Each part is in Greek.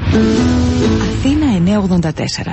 Αθήνα 984.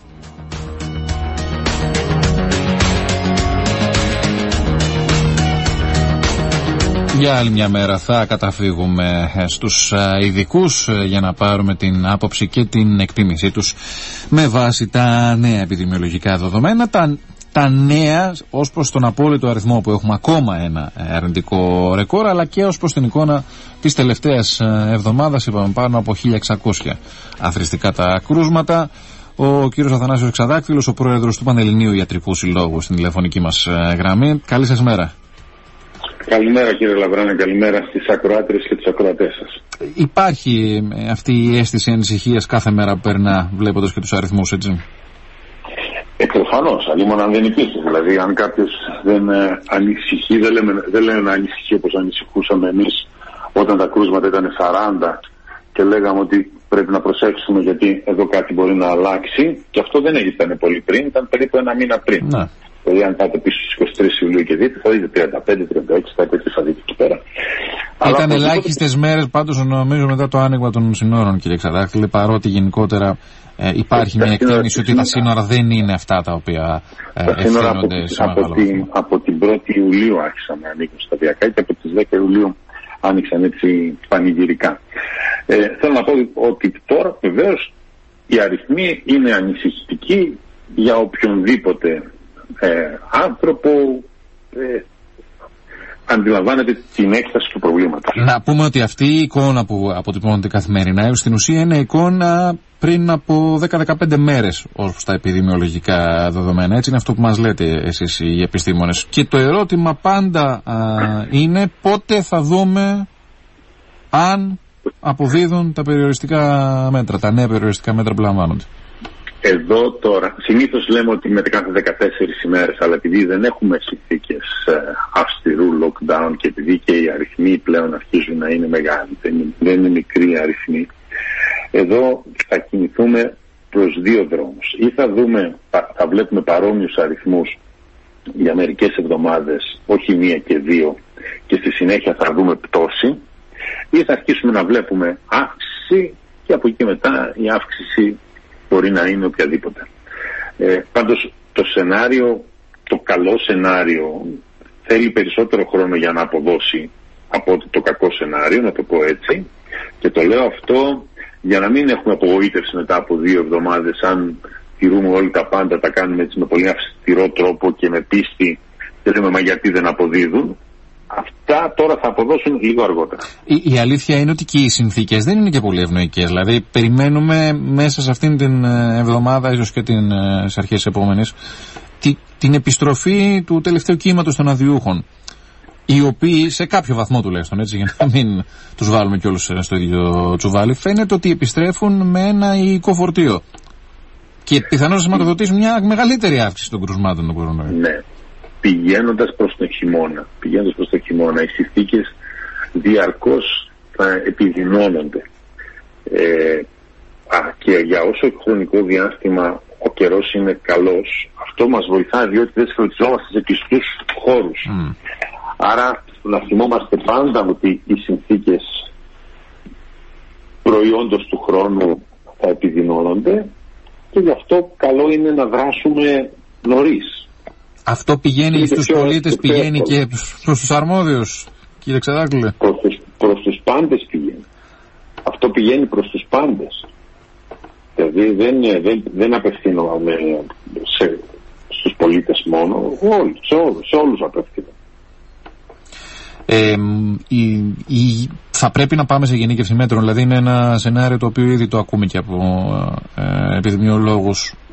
Για άλλη μια μέρα θα καταφύγουμε στους ειδικούς για να πάρουμε την άποψη και την εκτίμησή τους με βάση τα νέα επιδημιολογικά δεδομένα, τα νέα ως προς τον απόλυτο αριθμό που έχουμε ακόμα ένα αρνητικό ρεκόρ, αλλά και ως προς την εικόνα της τελευταίας εβδομάδας. Είπαμε πάνω από 1.600 αθροιστικά τα κρούσματα. Ο κύριος Αθανάσιος Εξαδάκτυλος, ο πρόεδρος του Πανελληνίου Ιατρικού Συλλόγου, στην τηλεφωνική μας γραμμή. Καλή σας μέρα. Καλημέρα κύριε Λαβράνε, καλημέρα στις ακροάτριες και τους ακροατές σας. Υπάρχει αυτή η αίσθηση ανησυχίας κάθε μέρα που περνά, βλέποντας και τους αριθμούς, έτσι? Προφανώς, αλλήμον αν δεν υπήρχε. Δηλαδή, αν κάποιος δεν ανησυχεί, δεν λένε να ανησυχεί όπως ανησυχούσαμε εμείς όταν τα κρούσματα ήταν 40 και λέγαμε ότι πρέπει να προσέξουμε γιατί εδώ κάτι μπορεί να αλλάξει. Και αυτό δεν ήταν πολύ πριν, ήταν περίπου ένα μήνα πριν. Ναι. Δηλαδή, αν πάτε πίσω στις 23 Ιουλίου και δείτε, θα δείτε 35-36, κάτι τέτοιο θα δείτε εκεί πέρα. Ήταν ελάχιστες μέρες πάντως, νομίζω, μετά το άνοιγμα των συνόρων, κύριε Εξαδάκτυλε, παρότι γενικότερα υπάρχει μια εκτίμηση ότι τα σύνορα δεν είναι αυτά τα οποία ευθύνονται σε μεγάλο βαθμό. Από την 1η Ιουλίου άρχισαν να ανοίγουν σταδιακά και από τις 10 Ιουλίου άνοιξαν έτσι πανηγυρικά. Θέλω να πω ότι τώρα βεβαίως οι αριθμοί είναι ανησυχητικοί για οποιονδήποτε άνθρωπο αντιλαμβάνεται την έκταση του προβλήματος. Να πούμε ότι αυτή η εικόνα που αποτυπώνεται καθημερινά στην ουσία είναι εικόνα πριν από 10-15 μέρες ως τα επιδημιολογικά δεδομένα. Έτσι είναι αυτό που μας λέτε εσείς οι επιστήμονες. Και το ερώτημα πάντα είναι πότε θα δούμε αν αποδίδουν τα περιοριστικά μέτρα, τα νέα περιοριστικά μέτρα που λαμβάνονται. Εδώ τώρα, συνήθως λέμε ότι μετά κάθε 14 ημέρες, αλλά επειδή δεν έχουμε συνθήκες αυστηρού lockdown και επειδή και οι αριθμοί πλέον αρχίζουν να είναι μεγάλοι, δεν είναι μικροί αριθμοί, εδώ θα κινηθούμε προς δύο δρόμους. Ή θα βλέπουμε παρόμοιους αριθμούς για μερικές εβδομάδες, όχι μία και δύο, και στη συνέχεια θα δούμε πτώση, ή θα αρχίσουμε να βλέπουμε αύξηση και από εκεί μετά η αύξηση μπορεί να είναι οποιαδήποτε. Πάντως το σενάριο, το καλό σενάριο θέλει περισσότερο χρόνο για να αποδώσει από το κακό σενάριο, να το πω έτσι, και το λέω αυτό για να μην έχουμε απογοήτευση μετά από 2 εβδομάδες. Αν τηρούμε όλοι τα πάντα, τα κάνουμε έτσι με πολύ αυστηρό τρόπο και με πίστη και λέμε μα γιατί δεν αποδίδουν. Αυτά τώρα θα αποδώσουν λίγο αργότερα. Η αλήθεια είναι ότι και οι συνθήκες δεν είναι και πολύ ευνοϊκές. Δηλαδή, περιμένουμε μέσα σε αυτήν την εβδομάδα, ίσως και στις αρχές της επόμενης, την επιστροφή του τελευταίου κύματος των αδειούχων. Οι οποίοι, σε κάποιο βαθμό τουλάχιστον, έτσι, για να μην τους βάλουμε κιόλας στο ίδιο τσουβάλι, φαίνεται ότι επιστρέφουν με ένα υλικό φορτίο. Και πιθανώς να σηματοδοτήσουν μια μεγαλύτερη αύξηση των κρουσμάτων του κορονοϊού. Ναι. Πηγαίνοντας προς τον χειμώνα, οι συνθήκες διαρκώς θα επιδεινώνονται. Και για όσο χρονικό διάστημα ο καιρός είναι καλός, αυτό μας βοηθάει διότι δεν σφροντιζόμαστε σε κλειστούς χώρους. Άρα να θυμόμαστε πάντα ότι οι συνθήκες προϊόντος του χρόνου θα επιδεινώνονται και γι' αυτό καλό είναι να δράσουμε νωρίς. Αυτό πηγαίνει στους πολίτες, πηγαίνει και προς τους αρμόδιους, κύριε Εξαδάκτυλε? Προς τους πάντες πηγαίνει. Αυτό πηγαίνει προς τους πάντες. Δηλαδή δεν απευθύνομαι στους πολίτες μόνο, σε όλους απευθύνομαι. Θα πρέπει να πάμε σε γενίκευση μέτρων, δηλαδή είναι ένα σενάριο το οποίο ήδη το ακούμε και από επιδημιολόγους,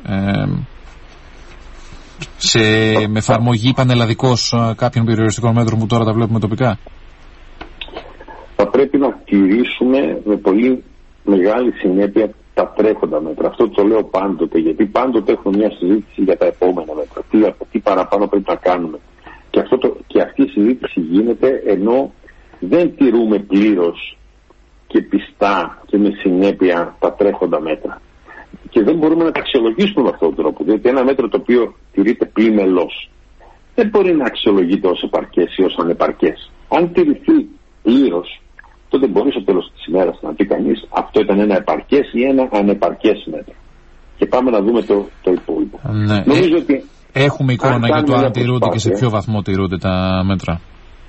με εφαρμογή πανελλαδικώς κάποιων περιοριστικών μέτρων που τώρα τα βλέπουμε τοπικά. Θα πρέπει να τηρήσουμε με πολύ μεγάλη συνέπεια τα τρέχοντα μέτρα. Αυτό το λέω πάντοτε, γιατί πάντοτε έχουμε μια συζήτηση για τα επόμενα μέτρα. Τι παραπάνω πρέπει να κάνουμε. Και αυτή η συζήτηση γίνεται ενώ δεν τηρούμε πλήρως και πιστά και με συνέπεια τα τρέχοντα μέτρα. Και δεν μπορούμε να τα αξιολογήσουμε με αυτόν τον τρόπο. Διότι ένα μέτρο το οποίο τηρείται πλημελώς δεν μπορεί να αξιολογείται ως επαρκές ή ως ανεπαρκές. Αν τηρηθεί πλήρως, τότε μπορεί στο τέλος της ημέρας να πει κανείς αυτό αυτό ήταν ένα επαρκές ή ένα ανεπαρκές μέτρο. Και πάμε να δούμε το υπόλοιπο. Ναι. Νομίζω ότι έχουμε εικόνα για το αν τηρούνται και σε ποιο βαθμό τηρούνται τα μέτρα.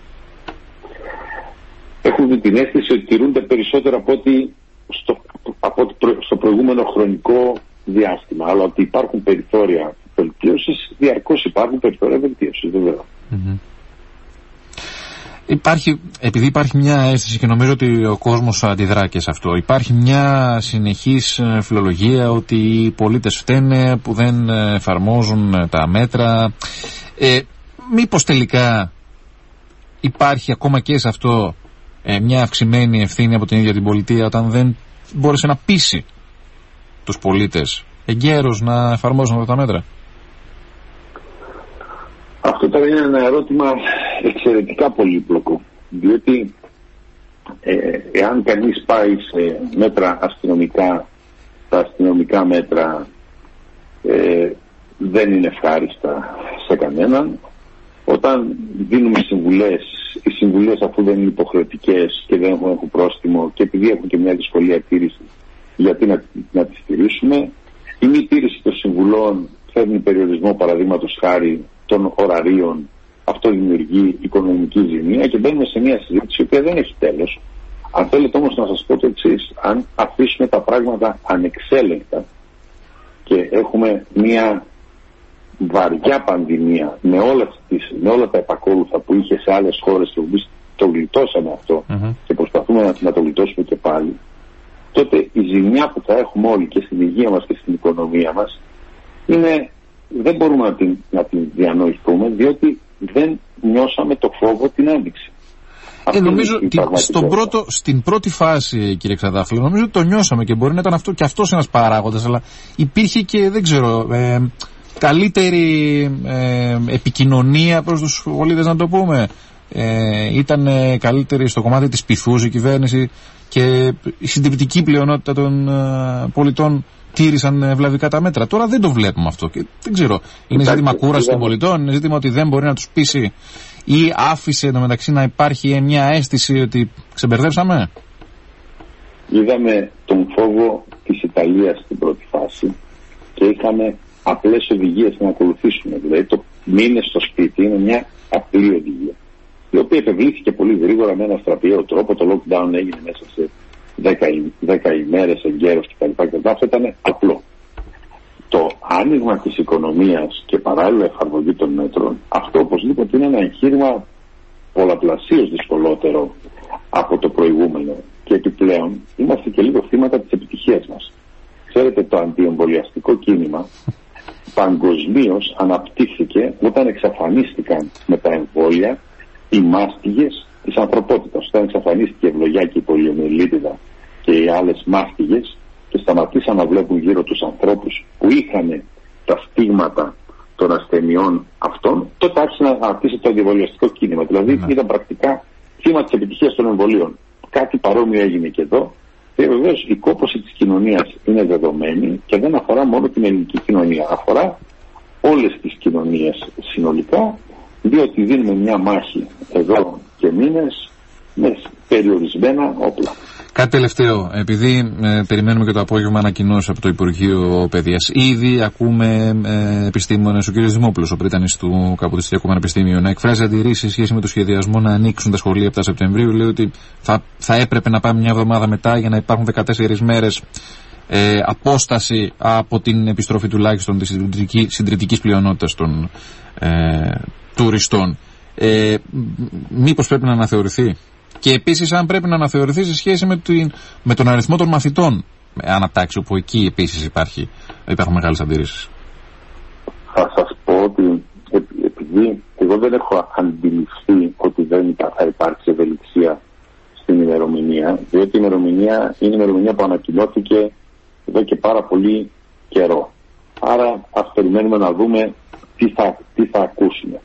Έχουμε την αίσθηση ότι τηρούνται περισσότερο από ότι στο προηγούμενο χρονικό διάστημα, αλλά ότι υπάρχουν περιθώρια βελτίωσης, διαρκώς υπάρχουν περιθώρια βελτίωσης, βέβαια. Επειδή υπάρχει μια αίσθηση και νομίζω ότι ο κόσμος αντιδρά και σε αυτό, υπάρχει μια συνεχής φιλολογία ότι οι πολίτες φταίνε που δεν εφαρμόζουν τα μέτρα. Μήπως τελικά υπάρχει ακόμα και σε αυτό μια αυξημένη ευθύνη από την ίδια την πολιτεία, όταν δεν μπόρεσε να πείσει τους πολίτες εγκαίρως να εφαρμόζουν αυτά τα μέτρα? Αυτό τώρα είναι ένα ερώτημα εξαιρετικά πολύπλοκο, διότι εάν κανείς πάει σε μέτρα αστυνομικά, τα αστυνομικά μέτρα δεν είναι ευχάριστα σε κανέναν. Όταν δίνουμε συμβουλές, οι συμβουλές αφού δεν είναι υποχρεωτικές και δεν έχουν πρόστιμο και επειδή έχουν και μια δυσκολία τήρηση, γιατί να τις τηρήσουμε? Η μη τήρηση των συμβουλών φέρνει περιορισμό, παραδείγματος χάρη, των ωραρίων. Αυτό δημιουργεί οικονομική ζημία και μπαίνουμε σε μια συζήτηση που δεν έχει τέλος. Αν θέλετε όμως να σας πω το εξής, αν αφήσουμε τα πράγματα ανεξέλεγκτα και έχουμε μια βαριά πανδημία με όλα τα επακόλουθα που είχε σε άλλες χώρες και που το γλιτώσαμε αυτό και προσπαθούμε να το γλιτώσουμε και πάλι, τότε η ζημιά που θα έχουμε όλοι και στην υγεία μας και στην οικονομία μας δεν μπορούμε να την διανοηθούμε, διότι δεν νιώσαμε το φόβο την ένδειξη. Νομίζω στην πρώτη φάση, κύριε Ξαδάφυλλο, νομίζω ότι το νιώσαμε και μπορεί να ήταν αυτό και αυτός ένας παράγοντας, αλλά υπήρχε και δεν ξέρω καλύτερη επικοινωνία προς τους πολίτες, να το πούμε. Ήταν καλύτερη στο κομμάτι της πειθούς η κυβέρνηση και η συντριπτική πλειονότητα των πολιτών τήρησαν ευλαβικά τα μέτρα. Τώρα δεν το βλέπουμε αυτό και δεν ξέρω. Είναι ζήτημα κούραση των πολιτών, είναι ζήτημα ότι δεν μπορεί να τους πείσει ή άφησε εντωμεταξύ να υπάρχει μια αίσθηση ότι ξεμπερδέψαμε? Είδαμε τον φόβο της Ιταλίας στην πρώτη φάση και είχαμε απλές οδηγίες να ακολουθήσουμε. Δηλαδή το μείνε στο σπίτι είναι μια απλή οδηγία, η οποία επευλήθηκε πολύ γρήγορα με ένα στραπιαίο τρόπο. Το lockdown έγινε μέσα σε 10 ημέρες εγκαίρως κτλ. Αυτό ήταν απλό. Το άνοιγμα της οικονομίας και παράλληλα εφαρμογή των μέτρων, αυτό οπωσδήποτε είναι ένα εγχείρημα πολλαπλασίως δυσκολότερο από το προηγούμενο και επιπλέον είμαστε και λίγο θύματα της επιτυχίας μας. Ξέρετε, το αντιεμβολιαστικό κίνημα παγκοσμίως αναπτύχθηκε όταν εξαφανίστηκαν με τα εμβόλια οι μάστιγες της ανθρωπότητας. Όταν εξαφανίστηκε η ευλογιά και η πολιομιελίτιδα και οι άλλες μάστιγες και σταματήσαν να βλέπουν γύρω τους ανθρώπους που είχαν τα στίγματα των ασθενειών αυτών, τότε άρχισε να αναπτύσσεται το αντιεμβολιαστικό κίνημα. Δηλαδή ήταν πρακτικά θύμα της επιτυχίας των εμβολίων. Κάτι παρόμοιο έγινε και εδώ. Και βεβαίως η κόπωση της κοινωνίας είναι δεδομένη και δεν αφορά μόνο την ελληνική κοινωνία. Αφορά όλες τις κοινωνίες συνολικά, διότι δίνουμε μια μάχη εδώ και μήνες με περιορισμένα όπλα. Κάτι τελευταίο, επειδή περιμένουμε και το απόγευμα ανακοινώσεις από το Υπουργείο Παιδείας. Ήδη ακούμε επιστήμονες, ο κ. Δημόπουλος, ο πρίτανης του Καποδιστριακού Πανεπιστήμιου, να εκφράζει αντιρρήσεις σε σχέση με το σχεδιασμό να ανοίξουν τα σχολεία από τα Σεπτεμβρίου. Λέει ότι θα έπρεπε να πάμε μια εβδομάδα μετά για να υπάρχουν 14 μέρες απόσταση από την επιστροφή τουλάχιστον της συντριπτικής πλειονότητας των τουριστών. Μήπως πρέπει να αναθεωρηθεί? Και επίσης αν πρέπει να αναθεωρηθεί σε σχέση με τον αριθμό των μαθητών ανατάξει, όπου εκεί επίσης υπάρχουν μεγάλες αντιρρήσεις. Θα σας πω ότι επειδή εγώ δεν έχω αντιληφθεί ότι δεν θα υπάρξει ευελιξία στην ημερομηνία, διότι η ημερομηνία είναι η ημερομηνία που ανακοινώθηκε εδώ και πάρα πολύ καιρό. Άρα ας περιμένουμε να δούμε τι θα ακούσουμε.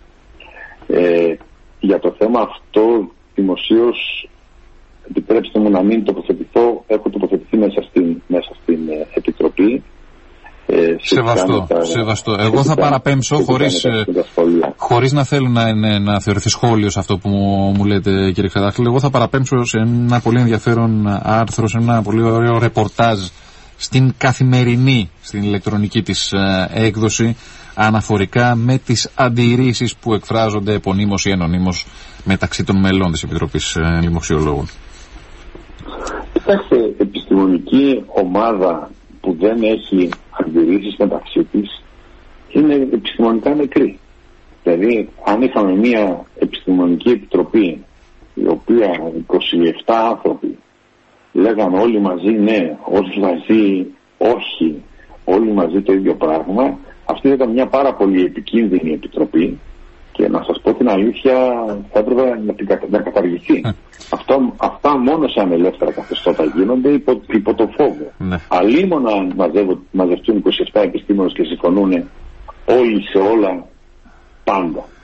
Για το θέμα αυτό δημοσίως, επιτρέψτε μου να μην τοποθετηθώ, έχω τοποθετηθεί μέσα στην Επιτροπή. Σεβαστό. Εγώ θα παραπέμψω χωρίς να θέλω να θεωρηθεί σχόλιο σε αυτό που μου λέτε, κύριε Ξαδάχλη, εγώ θα παραπέμψω σε ένα πολύ ενδιαφέρον άρθρο, σε ένα πολύ ωραίο ρεπορτάζ στην Καθημερινή, στην ηλεκτρονική της έκδοση, αναφορικά με τις αντιρρήσεις που εκφράζονται επωνύμως ή ενωνύμως μεταξύ των μελών της Επιτροπής Λοιμοξιολόγων. Κοιτάξτε, επιστημονική ομάδα που δεν έχει αντιρρήσεις μεταξύ της είναι επιστημονικά νεκρή. Δηλαδή, αν είχαμε μια επιστημονική επιτροπή η οποία 27 άνθρωποι λέγανε όλοι μαζί ναι, όλοι μαζί όχι, όλοι μαζί το ίδιο πράγμα, αυτή ήταν μια πάρα πολύ επικίνδυνη επιτροπή και να σας πω την αλήθεια θα έπρεπε να καταργηθεί. Αυτά μόνο σαν ελεύθερα καθεστώτα γίνονται υπό το φόβο. Αλίμονα μαζευτούν 27 επιστήμονες και συμφωνούν όλοι σε όλα πάντα.